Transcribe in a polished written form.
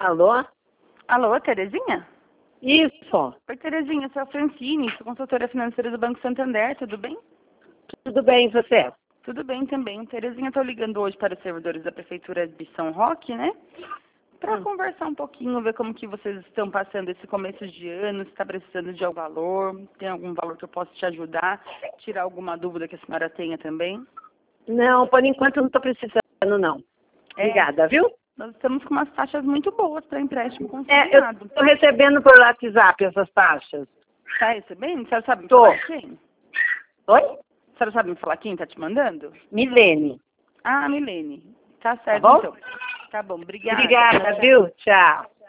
Alô? Alô, Terezinha? Isso. Oi, Terezinha, sou a Francine, sou consultora financeira do Banco Santander, tudo bem? Tudo bem, e você? Tudo bem também. Terezinha, estou ligando hoje para os servidores da Prefeitura de São Roque, né? Para conversar um pouquinho, ver como que vocês estão passando esse começo de ano, se está precisando de algum valor, tem algum valor que eu possa te ajudar, tirar alguma dúvida que a senhora tenha também. Não, por enquanto eu não estou precisando, não. Obrigada, viu? Nós estamos com umas taxas muito boas para empréstimo Eu consignado. estou recebendo por WhatsApp essas taxas. Está recebendo? A senhora sabe me Tô. falar quem? Oi? A senhora sabe me falar quem está te mandando? Milene. Ah, Milene. Tá certo, bom? então. Tá bom, obrigada. Obrigada, viu? Tchau.